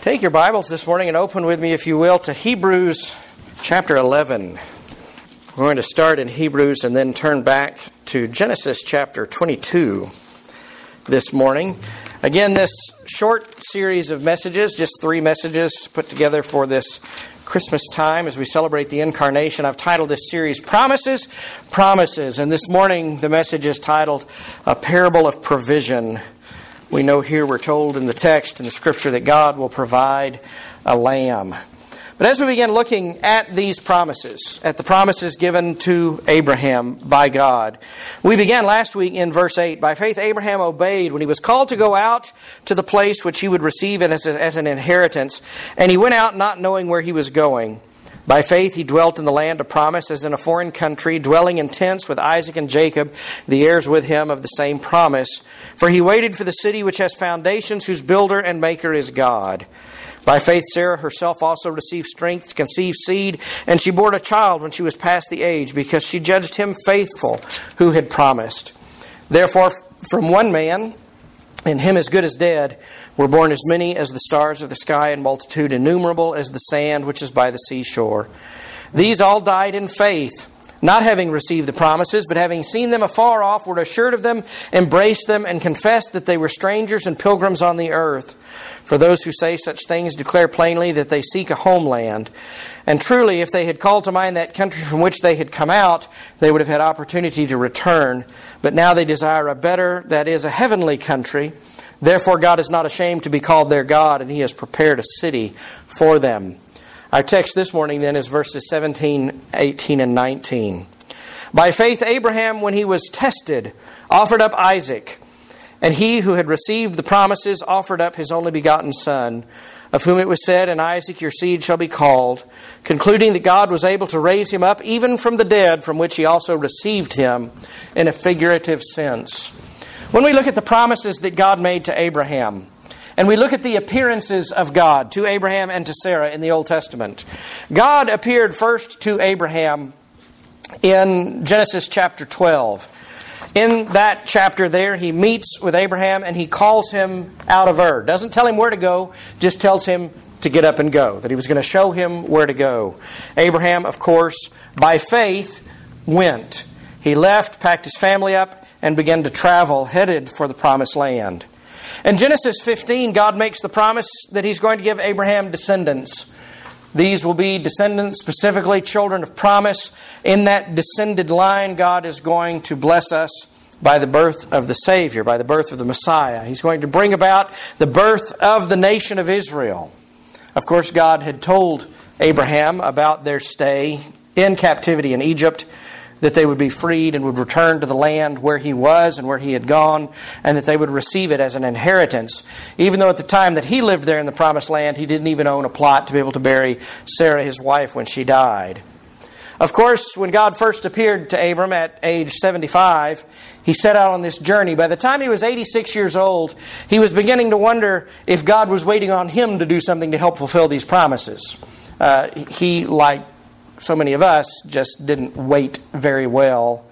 Take your Bibles this morning and open with me, if you will, to Hebrews chapter 11. We're going to start in Hebrews and then turn back to Genesis chapter 22 this morning. Again, this short series of messages, just 3 messages put together for this Christmas time as we celebrate the Incarnation. I've titled this series, Promises, Promises. And this morning the message is titled, A Parable of Provision. We know here we're told in the text, in the Scripture, that God will provide a lamb. But as we begin looking at these promises, at the promises given to Abraham by God, we began last week in verse 8. By faith Abraham obeyed when he was called to go out to the place which he would receive as an inheritance, and he went out not knowing where he was going. By faith he dwelt in the land of promise as in a foreign country, dwelling in tents with Isaac and Jacob, the heirs with him of the same promise. For he waited for the city which has foundations, whose builder and maker is God. By faith Sarah herself also received strength to conceive seed, and she bore a child when she was past the age, because she judged him faithful who had promised. Therefore from one man, and him as good as dead, were born as many as the stars of the sky, and multitude innumerable as the sand which is by the seashore. These all died in faith, not having received the promises, but having seen them afar off, were assured of them, embraced them, and confessed that they were strangers and pilgrims on the earth. For those who say such things declare plainly that they seek a homeland. And truly, if they had called to mind that country from which they had come out, they would have had opportunity to return. But now they desire a better, that is, a heavenly country. Therefore God is not ashamed to be called their God, and He has prepared a city for them. Our text this morning then is verses 17, 18, and 19. By faith Abraham, when he was tested, offered up Isaac. And he who had received the promises offered up his only begotten son, of whom it was said, In Isaac your seed shall be called, concluding that God was able to raise him up even from the dead, from which he also received him in a figurative sense. When we look at the promises that God made to Abraham, and we look at the appearances of God to Abraham and to Sarah in the Old Testament, God appeared first to Abraham in Genesis chapter 12. In that chapter there, He meets with Abraham and He calls him out of Ur. Doesn't tell him where to go, just tells him to get up and go, that He was going to show him where to go. Abraham, of course, by faith, went. He left, packed his family up, and began to travel, headed for the promised land. In Genesis 15, God makes the promise that He's going to give Abraham descendants. These will be descendants, specifically children of promise. In that descended line, God is going to bless us by the birth of the Savior, by the birth of the Messiah. He's going to bring about the birth of the nation of Israel. Of course, God had told Abraham about their stay in captivity in Egypt, that they would be freed and would return to the land where he was and where he had gone, and that they would receive it as an inheritance. Even though at the time that he lived there in the promised land, he didn't even own a plot to be able to bury Sarah, his wife, when she died. Of course, when God first appeared to Abram at age 75, he set out on this journey. By the time he was 86 years old, he was beginning to wonder if God was waiting on him to do something to help fulfill these promises. He, like so many of us, just didn't wait very well.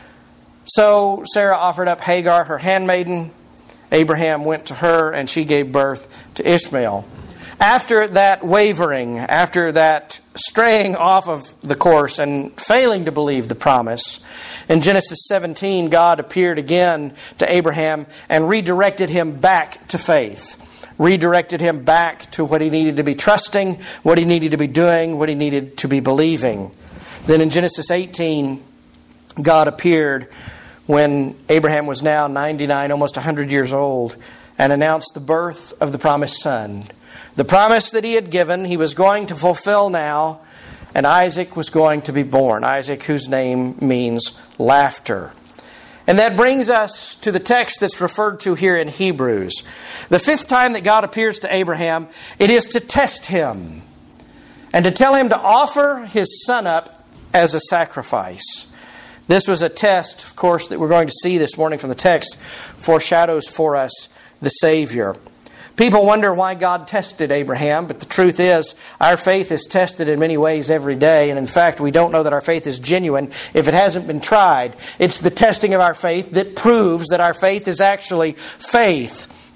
So Sarah offered up Hagar, her handmaiden. Abraham went to her, and she gave birth to Ishmael. After that wavering, after that straying off of the course and failing to believe the promise, in Genesis 17, God appeared again to Abraham and redirected him back to faith. Redirected him back to what he needed to be trusting, what he needed to be doing, what he needed to be believing. Then in Genesis 18, God appeared when Abraham was now 99, almost 100 years old, and announced the birth of the promised son. The promise that he had given, he was going to fulfill now, and Isaac was going to be born. Isaac, whose name means laughter. And that brings us to the text that's referred to here in Hebrews. The 5th time that God appears to Abraham, it is to test him and to tell him to offer his son up as a sacrifice. This was a test, of course, that we're going to see this morning from the text, foreshadows for us the Savior. People wonder why God tested Abraham, but the truth is our faith is tested in many ways every day. And in fact, we don't know that our faith is genuine if it hasn't been tried. It's the testing of our faith that proves that our faith is actually faith.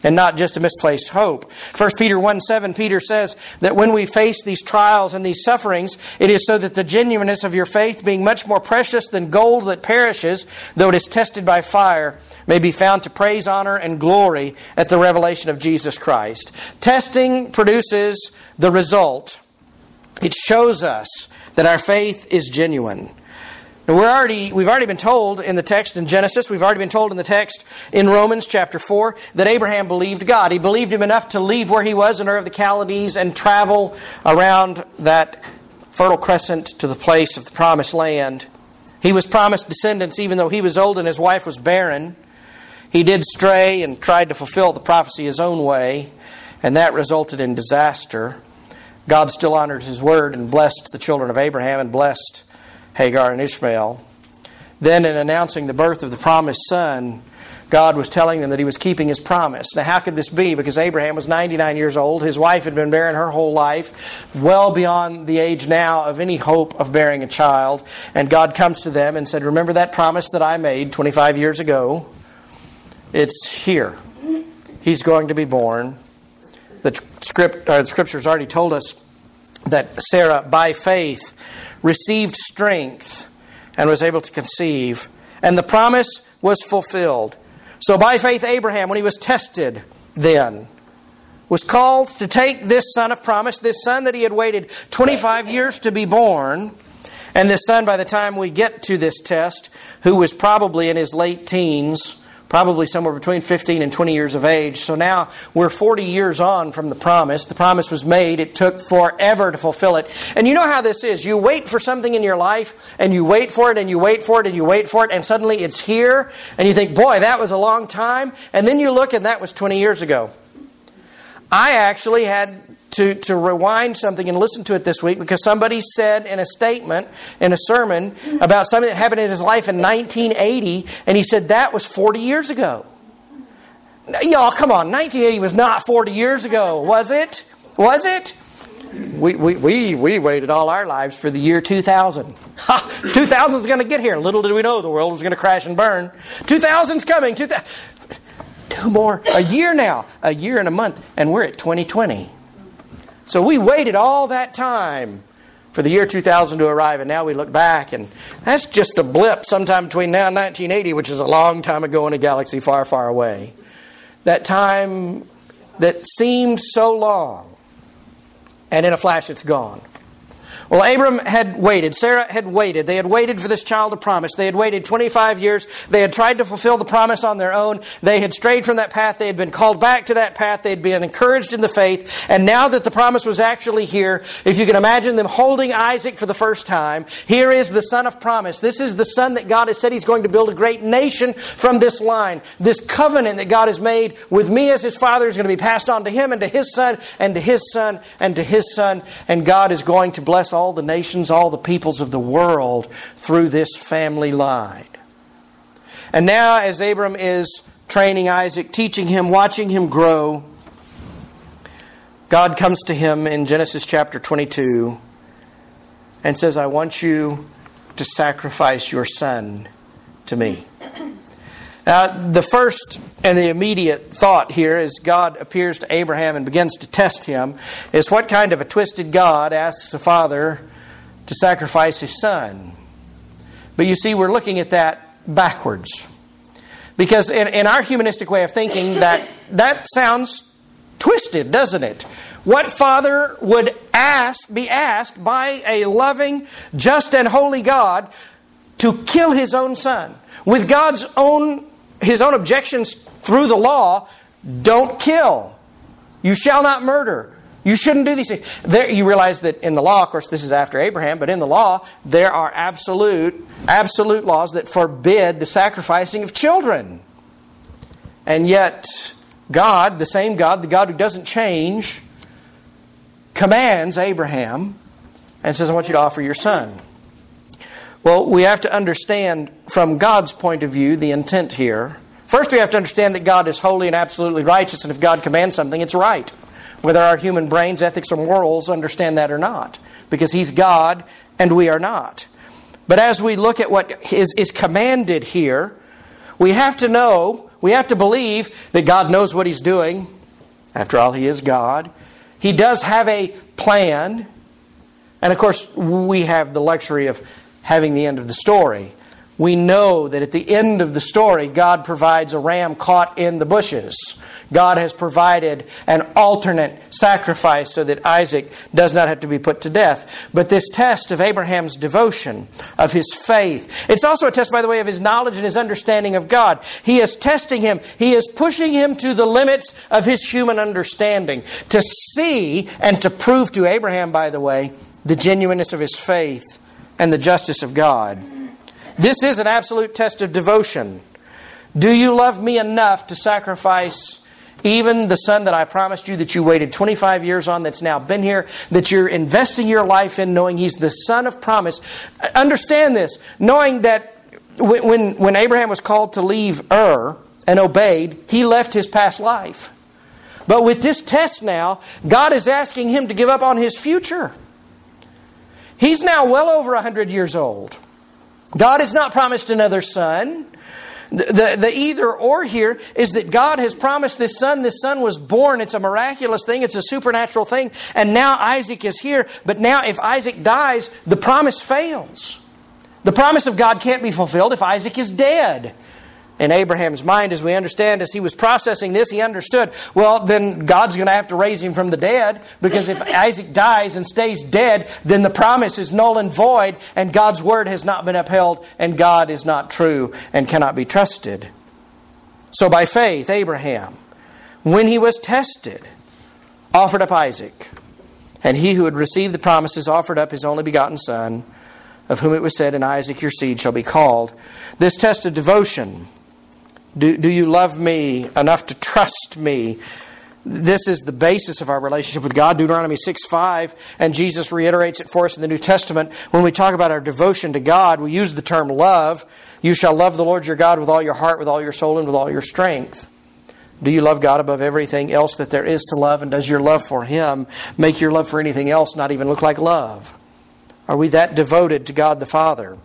and not just a misplaced hope. 1 Peter 1:7, Peter says that when we face these trials and these sufferings, it is so that the genuineness of your faith, being much more precious than gold that perishes, though it is tested by fire, may be found to praise, honor, and glory at the revelation of Jesus Christ. Testing produces the result. It shows us that our faith is genuine. Now we've already been told in the text in Genesis, we've already been told in the text in Romans chapter 4, that Abraham believed God. He believed Him enough to leave where he was in Ur of the Chaldees and travel around that fertile crescent to the place of the promised land. He was promised descendants even though he was old and his wife was barren. He did stray and tried to fulfill the prophecy his own way, and that resulted in disaster. God still honored His word and blessed the children of Abraham and blessed Hagar and Ishmael. Then in announcing the birth of the promised son, God was telling them that He was keeping His promise. Now how could this be? Because Abraham was 99 years old. His wife had been barren her whole life, well beyond the age now of any hope of bearing a child. And God comes to them and said, remember that promise that I made 25 years ago? It's here. He's going to be born. The Scripture's already told us that Sarah, by faith, received strength and was able to conceive. And the promise was fulfilled. So by faith, Abraham, when he was tested then, was called to take this son of promise, this son that he had waited 25 years to be born. And this son, by the time we get to this test, who was probably in his late teens, probably somewhere between 15 and 20 years of age. So now we're 40 years on from the promise. The promise was made. It took forever to fulfill it. And you know how this is. You wait for something in your life, and you wait for it, and you wait for it, and you wait for it, and suddenly it's here, and you think, boy, that was a long time. And then you look, and that was 20 years ago. I actually had to rewind something and listen to it this week because somebody said in a statement, in a sermon, about something that happened in his life in 1980, and he said that was 40 years ago. Y'all, come on, 1980 was not 40 years ago, was it? Was it? We waited all our lives for the year 2000. 2000 is going to get here. Little did we know the world was going to crash and burn. 2000's coming. 2 more. A year now. A year and a month. And we're at 2020. So we waited all that time for the year 2000 to arrive, and now we look back, and that's just a blip sometime between now and 1980, which is a long time ago in a galaxy far, far away. That time that seemed so long, and in a flash it's gone. Well, Abram had waited. Sarah had waited. They had waited for this child of promise. They had waited 25 years. They had tried to fulfill the promise on their own. They had strayed from that path. They had been called back to that path. They had been encouraged in the faith. And now that the promise was actually here, if you can imagine them holding Isaac for the first time, here is the son of promise. This is the son that God has said He's going to build a great nation from this line. This covenant that God has made with me as His father is going to be passed on to him and to his son and to his son and to his son. And God is going to bless all the nations, all the peoples of the world through this family line. And now as Abram is training Isaac, teaching him, watching him grow, God comes to him in Genesis chapter 22 and says, I want you to sacrifice your son to me. Now, the first and the immediate thought here as God appears to Abraham and begins to test him is what kind of a twisted God asks a father to sacrifice his son? But you see, we're looking at that backwards. Because in our humanistic way of thinking, that sounds twisted, doesn't it? What father would be asked by a loving, just, and holy God to kill his own son? With his own objections through the law, don't kill. You shall not murder. You shouldn't do these things. You realize that in the law, of course this is after Abraham, but in the law there are absolute laws that forbid the sacrificing of children. And yet God, the same God, the God who doesn't change, commands Abraham and says, I want you to offer your son. Well, we have to understand from God's point of view the intent here. First, we have to understand that God is holy and absolutely righteous, and if God commands something, it's right. Whether our human brains, ethics, or morals understand that or not. Because He's God and we are not. But as we look at what is commanded here, we have to know we have to believe that God knows what He's doing. After all, He is God. He does have a plan. And of course, we have the luxury of having the end of the story. We know that at the end of the story, God provides a ram caught in the bushes. God has provided an alternate sacrifice so that Isaac does not have to be put to death. But this test of Abraham's devotion, of his faith, it's also a test, by the way, of his knowledge and his understanding of God. He is testing him. He is pushing him to the limits of his human understanding to see and to prove to Abraham, by the way, the genuineness of his faith and the justice of God. This is an absolute test of devotion. Do you love me enough to sacrifice even the son that I promised you that you waited 25 years on, that's now been here, that you're investing your life in, knowing he's the son of promise? Understand this, knowing that when Abraham was called to leave Ur and obeyed, he left his past life. But with this test now, God is asking him to give up on his future. He's now well over 100 years old. God has not promised another son. The either or here is that God has promised this son. This son was born. It's a miraculous thing. It's a supernatural thing. And now Isaac is here. But now if Isaac dies, the promise fails. The promise of God can't be fulfilled if Isaac is dead. In Abraham's mind, as we understand, as he was processing this, he understood, well, then God's going to have to raise him from the dead, because if Isaac dies and stays dead, then the promise is null and void, and God's word has not been upheld, and God is not true and cannot be trusted. So by faith, Abraham, when he was tested, offered up Isaac. And he who had received the promises offered up his only begotten son, of whom it was said, in Isaac your seed shall be called. This test of devotion, do you love me enough to trust me? This is the basis of our relationship with God. Deuteronomy 6:5, and Jesus reiterates it for us in the New Testament. When we talk about our devotion to God, we use the term love. You shall love the Lord your God with all your heart, with all your soul, and with all your strength. Do you love God above everything else that there is to love? And does your love for Him make your love for anything else not even look like love? Are we that devoted to God the Father?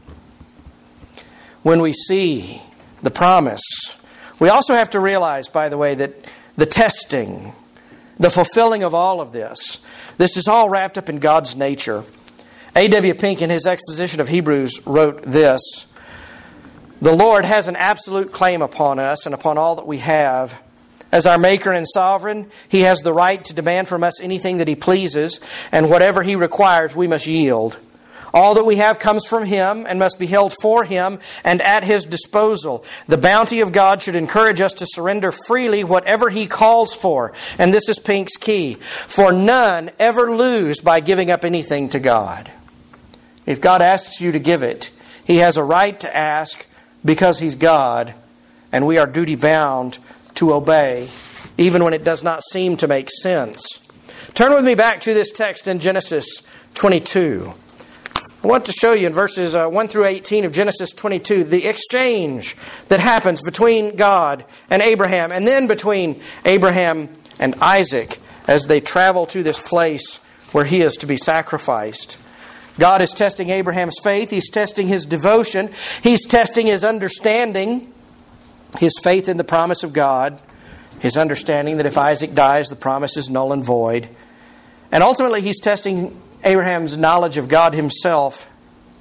When we see the promise, we also have to realize, by the way, that the testing, the fulfilling of all of this is all wrapped up in God's nature. A.W. Pink, in his exposition of Hebrews, wrote this: the Lord has an absolute claim upon us and upon all that we have. As our Maker and Sovereign, He has the right to demand from us anything that He pleases, and whatever He requires, we must yield. All that we have comes from Him and must be held for Him and at His disposal. The bounty of God should encourage us to surrender freely whatever He calls for. And this is Pink's key. For none ever lose by giving up anything to God. If God asks you to give it, He has a right to ask because He's God, and we are duty bound to obey, even when it does not seem to make sense. Turn with me back to this text in Genesis 22. I want to show you in verses 1 through 18 of Genesis 22 the exchange that happens between God and Abraham, and then between Abraham and Isaac as they travel to this place where he is to be sacrificed. God is testing Abraham's faith. He's testing his devotion. He's testing his understanding, his faith in the promise of God, his understanding that if Isaac dies, the promise is null and void. And ultimately, He's testing Abraham's knowledge of God Himself.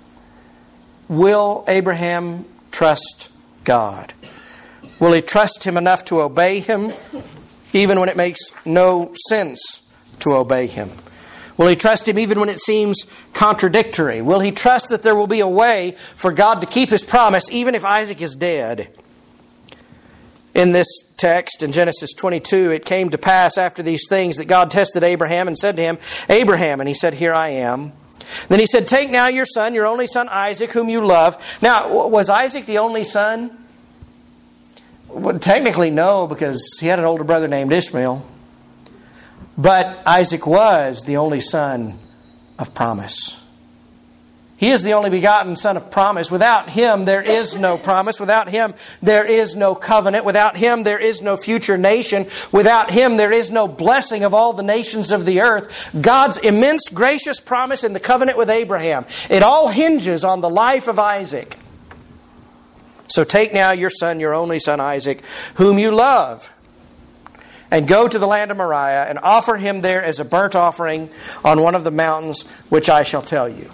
Will Abraham trust God? Will he trust Him enough to obey Him, even when it makes no sense to obey Him? Will he trust Him even when it seems contradictory? Will he trust that there will be a way for God to keep His promise, even if Isaac is dead? In this text, in Genesis 22, it came to pass after these things that God tested Abraham and said to him, Abraham, and he said, here I am. Then He said, take now your son, your only son Isaac, whom you love. Now, was Isaac the only son? Well, technically no, because he had an older brother named Ishmael. But Isaac was the only son of promise. He is the only begotten son of promise. Without Him, there is no promise. Without Him, there is no covenant. Without Him, there is no future nation. Without Him, there is no blessing of all the nations of the earth. God's immense gracious promise in the covenant with Abraham, it all hinges on the life of Isaac. So take now your son, your only son Isaac, whom you love, and go to the land of Moriah, and offer him there as a burnt offering on one of the mountains which I shall tell you.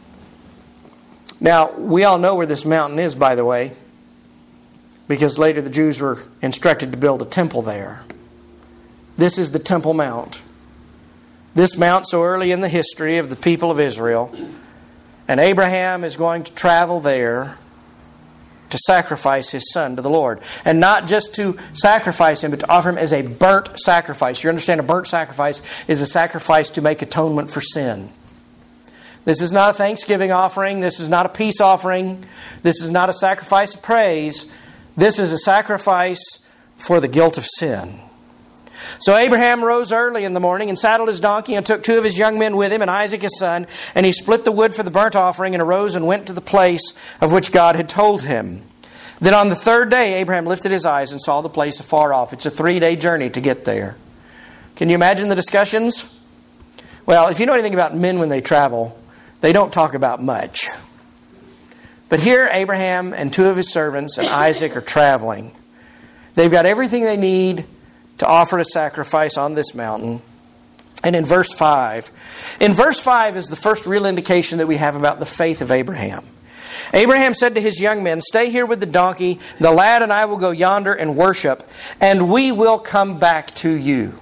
Now, we all know where this mountain is, by the way, because later the Jews were instructed to build a temple there. This is the Temple Mount. This mount so early in the history of the people of Israel. And Abraham is going to travel there to sacrifice his son to the Lord. And not just to sacrifice him, but to offer him as a burnt sacrifice. You understand, a burnt sacrifice is a sacrifice to make atonement for sin. This is not a thanksgiving offering. This is not a peace offering. This is not a sacrifice of praise. This is a sacrifice for the guilt of sin. So Abraham rose early in the morning and saddled his donkey and took 2 of his young men with him and Isaac his son. And he split the wood for the burnt offering and arose and went to the place of which God had told him. Then on the 3rd day, Abraham lifted his eyes and saw the place afar off. It's a 3-day journey to get there. Can you imagine the discussions? Well, if you know anything about men when they travel, they don't talk about much. But here Abraham and 2 of his servants and Isaac are traveling. They've got everything they need to offer a sacrifice on this mountain. And in verse 5 is the first real indication that we have about the faith of Abraham. Abraham said to his young men, "Stay here with the donkey. The lad and I will go yonder and worship, and we will come back to you."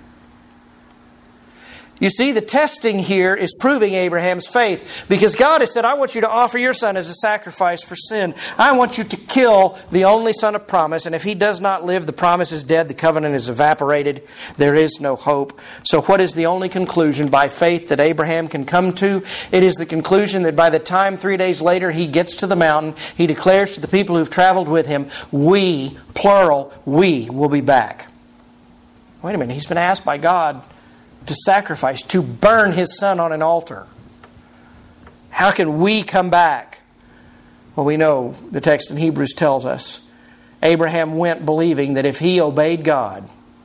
You see, the testing here is proving Abraham's faith, because God has said, "I want you to offer your son as a sacrifice for sin. I want you to kill the only son of promise, and if he does not live, the promise is dead, the covenant is evaporated, there is no hope." So what is the only conclusion by faith that Abraham can come to? It is the conclusion that by the time 3 days later he gets to the mountain, he declares to the people who've traveled with him, "We," plural, "we will be back." Wait a minute, he's been asked by God to sacrifice, to burn his son on an altar. How can we come back? Well, we know the text in Hebrews tells us Abraham went believing that if he obeyed God,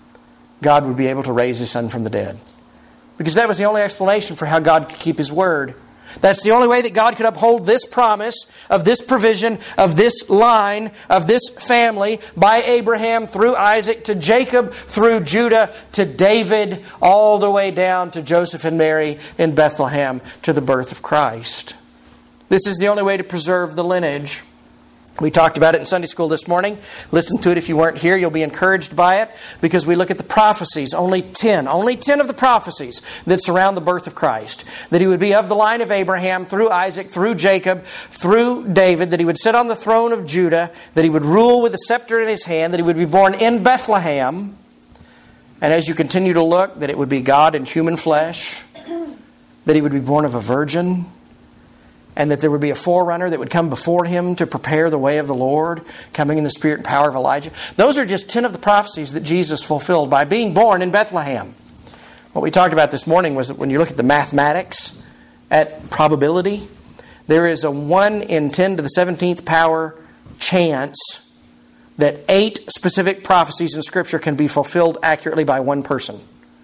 God would be able to raise his son from the dead. Because that was the only explanation for how God could keep his word. That's the only way that God could uphold this promise of this provision, of this line, of this family, by Abraham through Isaac to Jacob, through Judah to David, all the way down to Joseph and Mary in Bethlehem to the birth of Christ. This is the only way to preserve the lineage. We talked about it in Sunday school this morning. Listen to it if you weren't here. You'll be encouraged by it, because we look at the prophecies. Only 10 of the prophecies that surround the birth of Christ. That he would be of the line of Abraham, through Isaac, through Jacob, through David. That he would sit on the throne of Judah. That he would rule with a scepter in his hand. That he would be born in Bethlehem. And as you continue to look, that it would be God in human flesh. That he would be born of a virgin. And that there would be a forerunner that would come before him to prepare the way of the Lord, coming in the spirit and power of Elijah. Those are just 10 of the prophecies that Jesus fulfilled by being born in Bethlehem. What we talked about this morning was that when you look at the mathematics at probability, there is a 1 in 10 to the 17th power chance that 8 specific prophecies in Scripture can be fulfilled accurately by one person.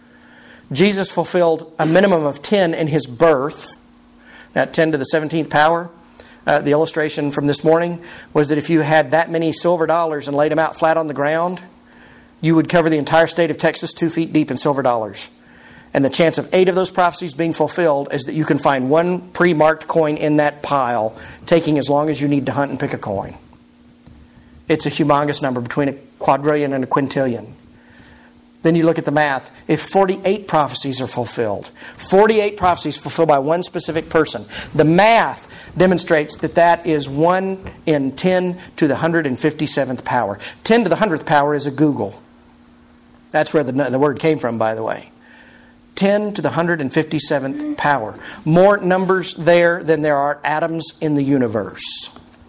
Jesus fulfilled a minimum of 10 in his birth. Now, 10 to the 17th power, the illustration from this morning was that if you had that many silver dollars and laid them out flat on the ground, you would cover the entire state of Texas 2 feet deep in silver dollars. And the chance of 8 of those prophecies being fulfilled is that you can find one pre-marked coin in that pile, taking as long as you need to hunt and pick a coin. It's a humongous number, between a quadrillion and a quintillion. Then you look at the math. If 48 prophecies are fulfilled, 48 prophecies fulfilled by one specific person, the math demonstrates that that is 1 in 10 to the 157th power. 10 to the 100th power is a Google. That's where the word came from, by the way. 10 to the 157th power. More numbers there than there are atoms in the universe.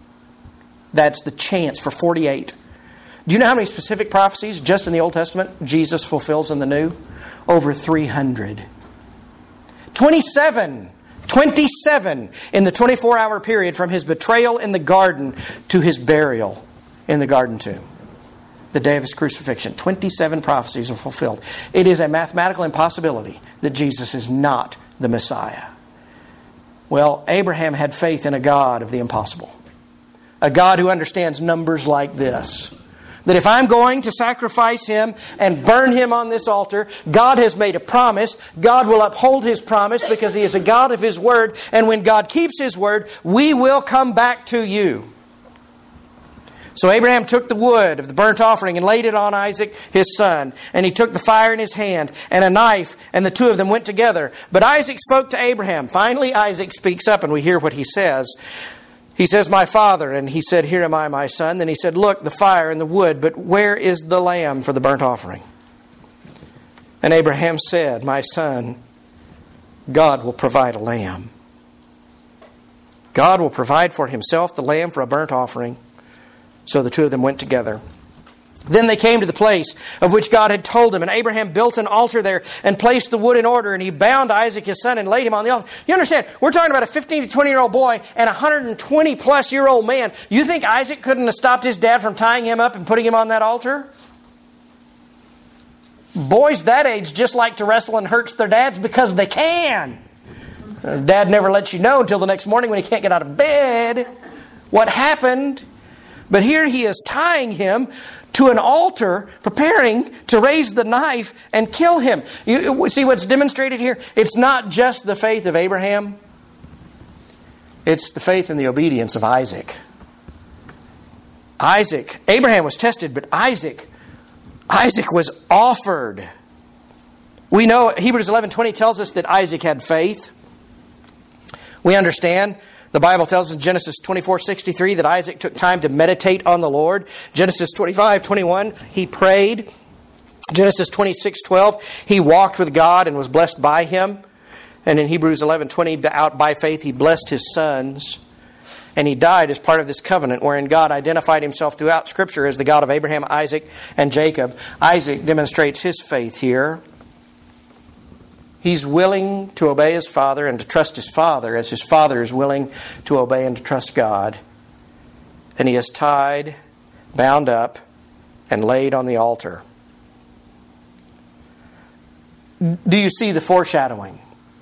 That's the chance for 48. Do you know how many specific prophecies just in the Old Testament Jesus fulfills in the New? Over 300. 27 in the 24-hour period from his betrayal in the garden to his burial in the garden tomb. The day of his crucifixion. 27 prophecies are fulfilled. It is a mathematical impossibility that Jesus is not the Messiah. Well, Abraham had faith in a God of the impossible. a God who understands numbers like this. That if I'm going to sacrifice Him and burn Him on this altar, God has made a promise. God will uphold His promise because He is a God of His Word. And when God keeps His Word, we will come back to you. So Abraham took the wood of the burnt offering and laid it on Isaac, his son. And he took the fire in his hand and a knife, and the two of them went together. But Isaac spoke to Abraham. Finally, Isaac speaks up, and we hear what he says. He says, "My father." And he said, "Here am I, my son." Then he said, "Look, the fire and the wood, but where is the lamb for the burnt offering?" And Abraham said, "My son, God will provide a lamb." God will provide for Himself the lamb for a burnt offering. So the two of them went together. Then they came to the place of which God had told them, and Abraham built an altar there and placed the wood in order, and he bound Isaac his son and laid him on the altar. You understand, we're talking about a 15 to 20-year-old boy and a 120-plus-year-old man. You think Isaac couldn't have stopped his dad from tying him up and putting him on that altar? Boys that age just like to wrestle and hurt their dads because they can. Dad never lets you know until the next morning when he can't get out of bed what happened. But here he is tying him to an altar, preparing to raise the knife and kill him. You see what's demonstrated here? It's not just the faith of Abraham. It's the faith and the obedience of Isaac. Abraham was tested, but Isaac was offered. We know Hebrews 11:20 tells us that Isaac had faith. We understand. The Bible tells us in Genesis 24:63 that Isaac took time to meditate on the Lord. Genesis 25:21, he prayed. Genesis 26:12, he walked with God and was blessed by Him. And in Hebrews 11:20, out by faith, he blessed his sons. And he died as part of this covenant wherein God identified Himself throughout Scripture as the God of Abraham, Isaac, and Jacob. Isaac demonstrates his faith here. He's willing to obey his father and to trust his father as his father is willing to obey and to trust God. And he is tied, bound up, and laid on the altar. Do you see the foreshadowing?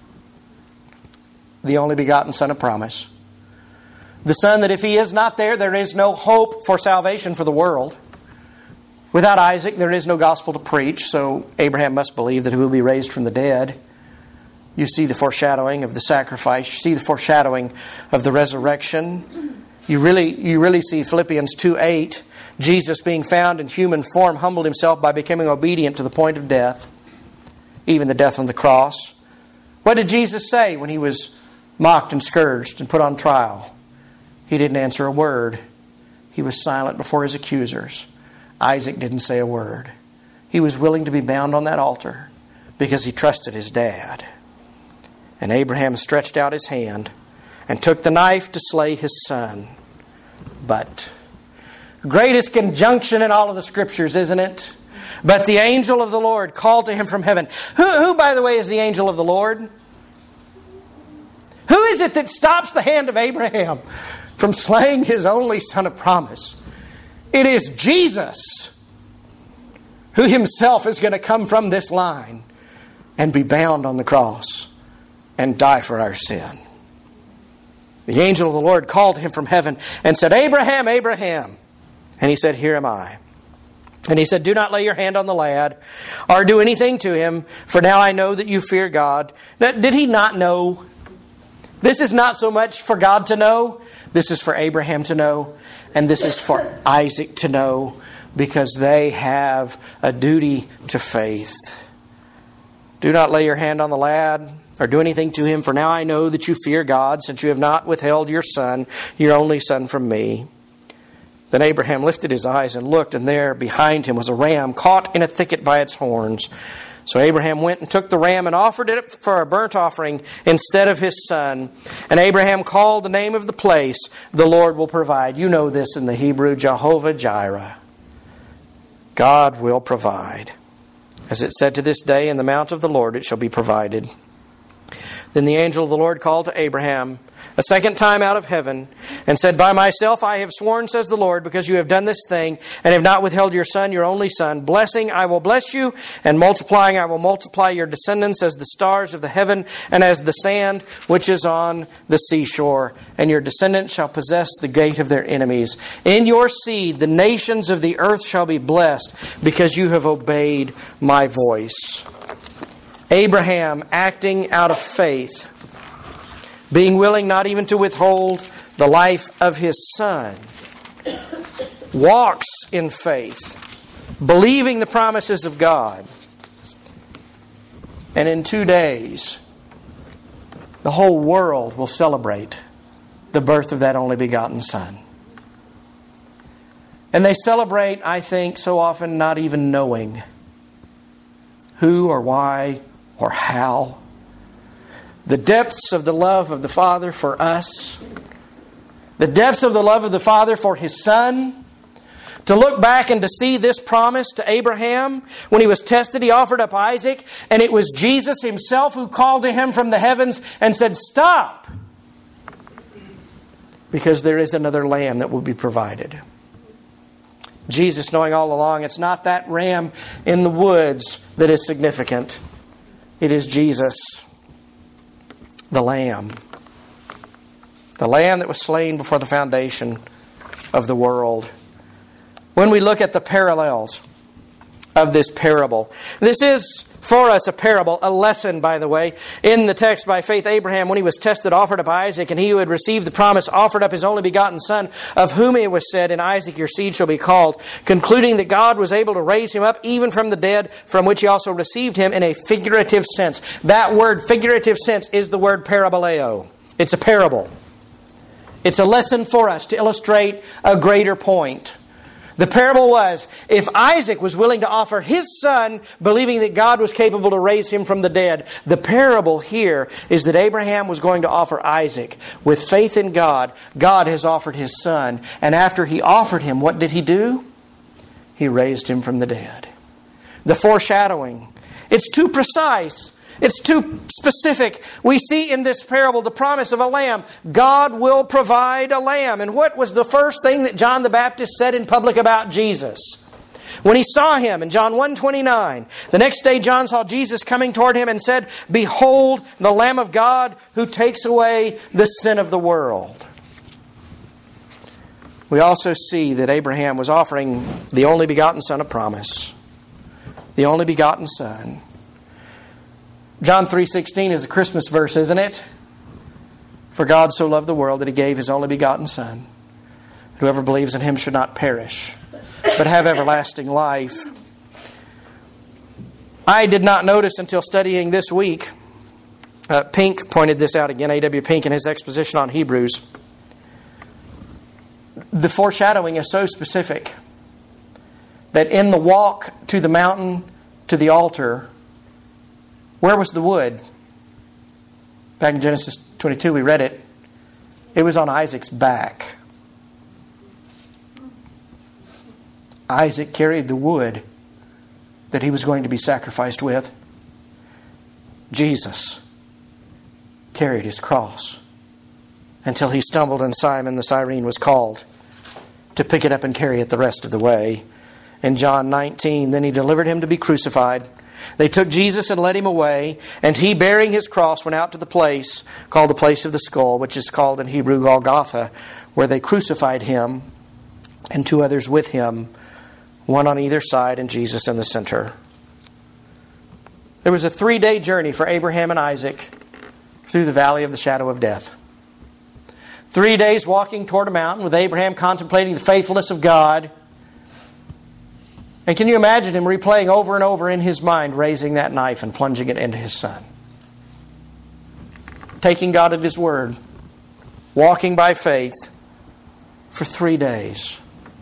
The only begotten Son of promise. The Son that if He is not there, there is no hope for salvation for the world. Without Isaac, there is no gospel to preach, so Abraham must believe that He will be raised from the dead. You see the foreshadowing of the sacrifice. You see the foreshadowing of the resurrection. You really see Philippians 2:8. Jesus, being found in human form, humbled Himself by becoming obedient to the point of death, even the death on the cross. What did Jesus say when He was mocked and scourged and put on trial? He didn't answer a word. He was silent before His accusers. Isaac didn't say a word. He was willing to be bound on that altar because he trusted his dad. And Abraham stretched out his hand and took the knife to slay his son. But greatest conjunction in all of the Scriptures, isn't it? But the angel of the Lord called to him from heaven. Who, by the way, is the angel of the Lord? Who is it that stops the hand of Abraham from slaying his only son of promise? It is Jesus, who Himself is going to come from this line and be bound on the cross and die for our sin. The angel of the Lord called to him from heaven and said, "Abraham, Abraham." And he said, "Here am I." And he said, "Do not lay your hand on the lad or do anything to him, for now I know that you fear God." Now, did he not know? This is not so much for God to know. This is for Abraham to know. And this is for Isaac to know, because they have a duty to faith. "Do not lay your hand on the lad or do anything to him, for now I know that you fear God, since you have not withheld your son, your only son, from me." Then Abraham lifted his eyes and looked, and there behind him was a ram caught in a thicket by its horns. So Abraham went and took the ram and offered it for a burnt offering instead of his son. And Abraham called the name of the place, "The Lord will provide." You know this in the Hebrew, Jehovah Jireh. God will provide. As it said, "To this day in the mount of the Lord it shall be provided." Then the angel of the Lord called to Abraham a second time out of heaven and said, By myself I have sworn, says the Lord, because you have done this thing and have not withheld your son, your only son. Blessing I will bless you, and multiplying I will multiply your descendants as the stars of the heaven and as the sand which is on the seashore. And your descendants shall possess the gate of their enemies. In your seed the nations of the earth shall be blessed, because you have obeyed my voice. Abraham, acting out of faith, being willing not even to withhold the life of his son, walks in faith, believing the promises of God. And in 2 days, the whole world will celebrate the birth of that only begotten son. And they celebrate, I think, so often not even knowing who or why or how. The depths of the love of the Father for us. The depths of the love of the Father for His Son. To look back and to see this promise to Abraham. When he was tested, he offered up Isaac. And it was Jesus Himself who called to him from the heavens and said, Stop! Because there is another lamb that will be provided. Jesus, knowing all along, it's not that ram in the woods that is significant. It is Jesus, the Lamb. The Lamb that was slain before the foundation of the world. When we look at the parallels of this parable, this is for us a parable, a lesson, by the way. In the text, by faith, Abraham, when he was tested, offered up Isaac, and he who had received the promise offered up his only begotten son, of whom it was said, In Isaac your seed shall be called, concluding that God was able to raise him up even from the dead, from which he also received him in a figurative sense. That word, figurative sense, is the word paraboleo. It's a parable. It's a lesson for us to illustrate a greater point. The parable was, if Isaac was willing to offer his son, believing that God was capable to raise him from the dead, the parable here is that Abraham was going to offer Isaac. With faith in God, God has offered his son. And after he offered him, what did he do? He raised him from the dead. The foreshadowing. It's too precise. It's too specific. We see in this parable the promise of a lamb. God will provide a lamb. And what was the first thing that John the Baptist said in public about Jesus? When he saw him in John 1:29, the next day John saw Jesus coming toward him and said, Behold, the Lamb of God who takes away the sin of the world. We also see that Abraham was offering the only begotten son of promise. The only begotten son. John 3:16 is a Christmas verse, isn't it? For God so loved the world that He gave His only begotten Son. Whoever believes in Him should not perish, but have everlasting life. I did not notice until studying this week. Pink pointed this out again, A.W. Pink, in his exposition on Hebrews. The foreshadowing is so specific that in the walk to the mountain, to the altar, where was the wood? Back in Genesis 22, we read it. It was on Isaac's back. Isaac carried the wood that he was going to be sacrificed with. Jesus carried his cross until he stumbled and Simon the Cyrene was called to pick it up and carry it the rest of the way. In John 19, then he delivered him to be crucified. They took Jesus and led him away, and he, bearing his cross, went out to the place called the place of the skull, which is called in Hebrew Golgotha, where they crucified him and two others with him, one on either side and Jesus in the center. There was a 3-day journey for Abraham and Isaac through the valley of the shadow of death. 3 days walking toward a mountain with Abraham contemplating the faithfulness of God. And can you imagine him replaying over and over in his mind, raising that knife and plunging it into his son? Taking God at His word. Walking by faith for 3 days.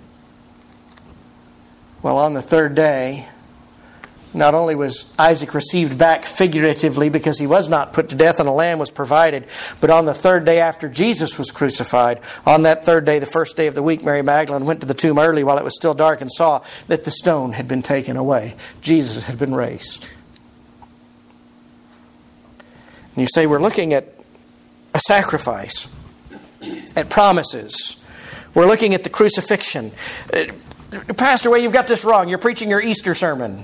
Well, on the third day, not only was Isaac received back figuratively because he was not put to death and a lamb was provided, but on the third day after Jesus was crucified, on that third day, the first day of the week, Mary Magdalene went to the tomb early while it was still dark and saw that the stone had been taken away. Jesus had been raised. And you say, we're looking at a sacrifice, at promises. We're looking at the crucifixion. Pastor, well, you've got this wrong. You're preaching your Easter sermon.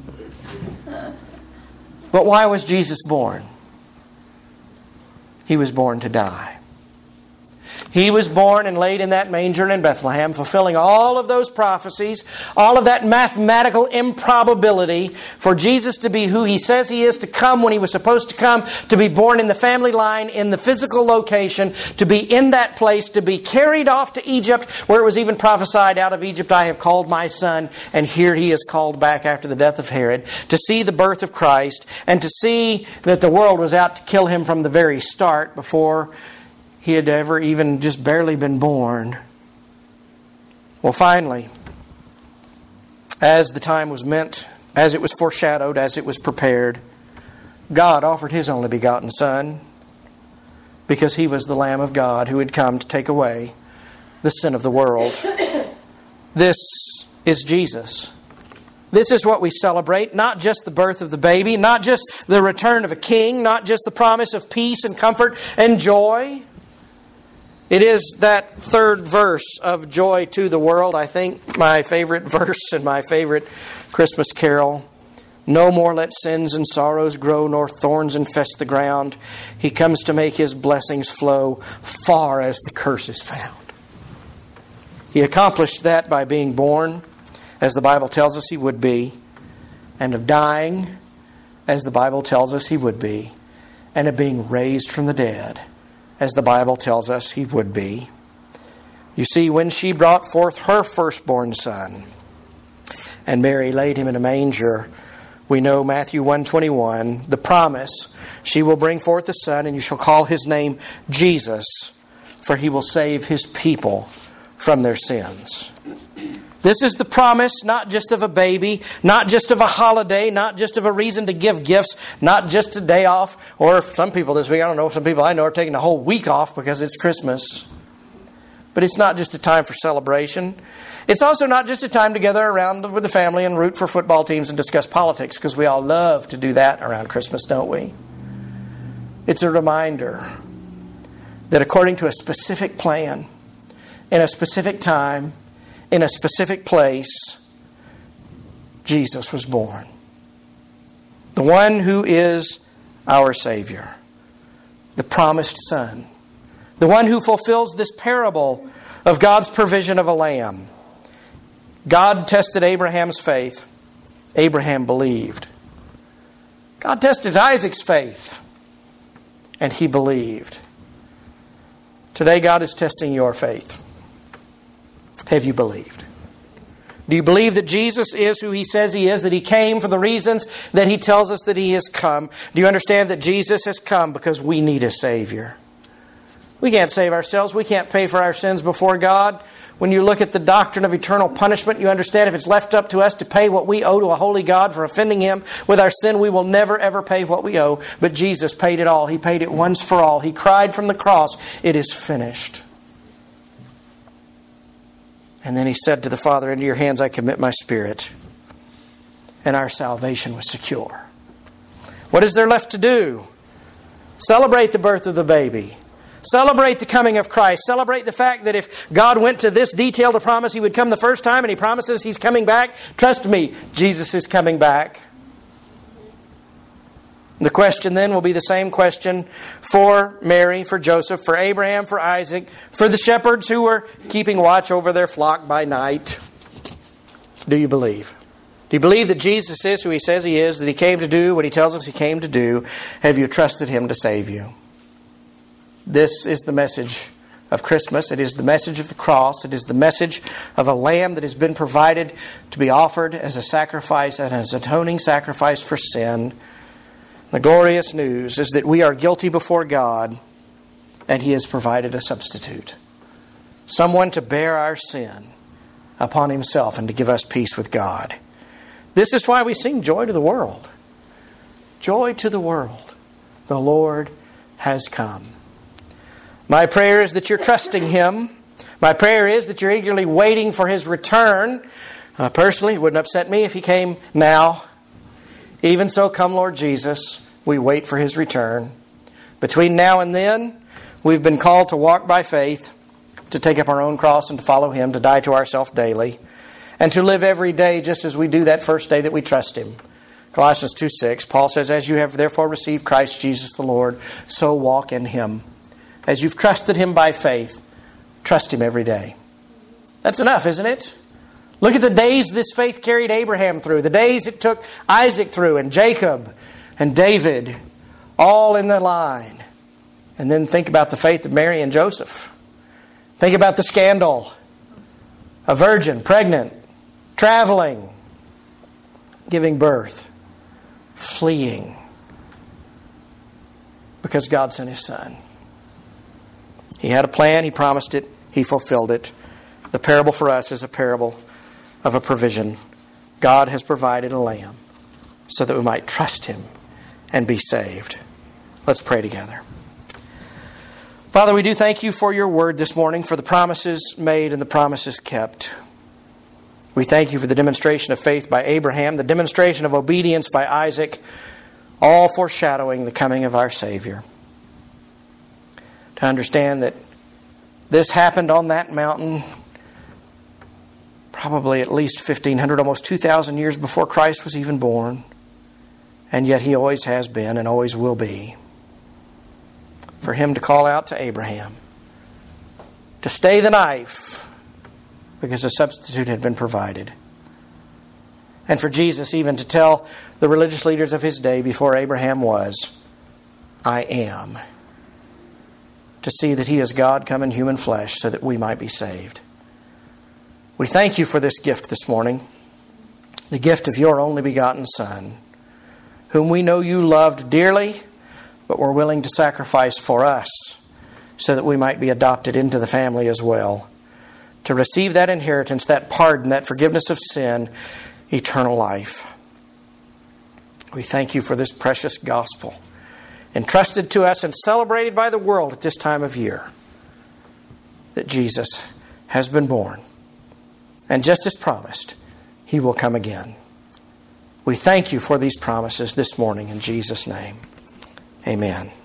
But why was Jesus born? He was born to die. He was born and laid in that manger in Bethlehem, fulfilling all of those prophecies, all of that mathematical improbability for Jesus to be who He says He is, to come when He was supposed to come, to be born in the family line, in the physical location, to be in that place, to be carried off to Egypt, where it was even prophesied, out of Egypt I have called my son, and here He is called back after the death of Herod, to see the birth of Christ, and to see that the world was out to kill Him from the very start before He had ever even just barely been born. Well, finally, as the time was meant, as it was foreshadowed, as it was prepared, God offered His only begotten Son because He was the Lamb of God who had come to take away the sin of the world. This is Jesus. This is what we celebrate, not just the birth of the baby, not just the return of a king, not just the promise of peace and comfort and joy. It is that third verse of Joy to the World, I think my favorite verse and my favorite Christmas carol. No more let sins and sorrows grow, nor thorns infest the ground. He comes to make His blessings flow far as the curse is found. He accomplished that by being born, as the Bible tells us He would be, and of dying, as the Bible tells us He would be, and of being raised from the dead, as the Bible tells us He would be. You see, when she brought forth her firstborn son, and Mary laid Him in a manger, we know Matthew 1:21, the promise, she will bring forth a son, and you shall call His name Jesus, for He will save His people from their sins. This is the promise, not just of a baby, not just of a holiday, not just of a reason to give gifts, not just a day off, or some people this week, I don't know, some people I know are taking a whole week off because it's Christmas. But it's not just a time for celebration. It's also not just a time together around with the family and root for football teams and discuss politics, because we all love to do that around Christmas, don't we? It's a reminder that according to a specific plan, in a specific time, in a specific place, Jesus was born. The one who is our Savior. The promised Son. The one who fulfills this parable of God's provision of a lamb. God tested Abraham's faith. Abraham believed. God tested Isaac's faith. And he believed. Today God is testing your faith. Have you believed? Do you believe that Jesus is who He says He is, that He came for the reasons that He tells us that He has come? Do you understand that Jesus has come because we need a Savior? We can't save ourselves. We can't pay for our sins before God. When you look at the doctrine of eternal punishment, you understand if it's left up to us to pay what we owe to a holy God for offending Him with our sin, we will never ever pay what we owe. But Jesus paid it all. He paid it once for all. He cried from the cross, "It is finished." And then He said to the Father, "Into your hands I commit my spirit." And our salvation was secure. What is there left to do? Celebrate the birth of the baby. Celebrate the coming of Christ. Celebrate the fact that if God went to this detail to promise He would come the first time, and He promises He's coming back, trust me, Jesus is coming back. The question then will be the same question for Mary, for Joseph, for Abraham, for Isaac, for the shepherds who were keeping watch over their flock by night. Do you believe? Do you believe that Jesus is who He says He is, that He came to do what He tells us He came to do? Have you trusted Him to save you? This is the message of Christmas. It is the message of the cross. It is the message of a lamb that has been provided to be offered as a sacrifice and as an atoning sacrifice for sin. The glorious news is that we are guilty before God, and He has provided a substitute. Someone to bear our sin upon Himself and to give us peace with God. This is why we sing Joy to the World. Joy to the world. The Lord has come. My prayer is that you're trusting Him. My prayer is that you're eagerly waiting for His return. Personally, it wouldn't upset me if He came now. Even so, come Lord Jesus. We wait for His return. Between now and then, we've been called to walk by faith, to take up our own cross and to follow Him, to die to ourselves daily, and to live every day just as we do that first day that we trust Him. Colossians 2:6, Paul says, "As you have therefore received Christ Jesus the Lord, so walk in Him." As you've trusted Him by faith, trust Him every day. That's enough, isn't it? Look at the days this faith carried Abraham through, the days it took Isaac through, and Jacob and David, all in the line. And then think about the faith of Mary and Joseph. Think about the scandal. A virgin, pregnant, traveling, giving birth, fleeing, because God sent His Son. He had a plan, He promised it, He fulfilled it. The parable for us is a parable of a provision. God has provided a lamb so that we might trust Him and be saved. Let's pray together. Father, we do thank You for Your word this morning, for the promises made and the promises kept. We thank You for the demonstration of faith by Abraham, the demonstration of obedience by Isaac, all foreshadowing the coming of our Savior. To understand that this happened on that mountain probably at least 1,500, almost 2,000 years before Christ was even born. And yet He always has been and always will be. For Him to call out to Abraham to stay the knife because a substitute had been provided. And for Jesus even to tell the religious leaders of His day before Abraham was, "I am." To see that He is God come in human flesh so that we might be saved. We thank You for this gift this morning, the gift of Your only begotten Son, whom we know You loved dearly, but were willing to sacrifice for us so that we might be adopted into the family as well, to receive that inheritance, that pardon, that forgiveness of sin, eternal life. We thank You for this precious gospel, entrusted to us and celebrated by the world at this time of year, that Jesus has been born. And just as promised, He will come again. We thank You for these promises this morning in Jesus' name. Amen.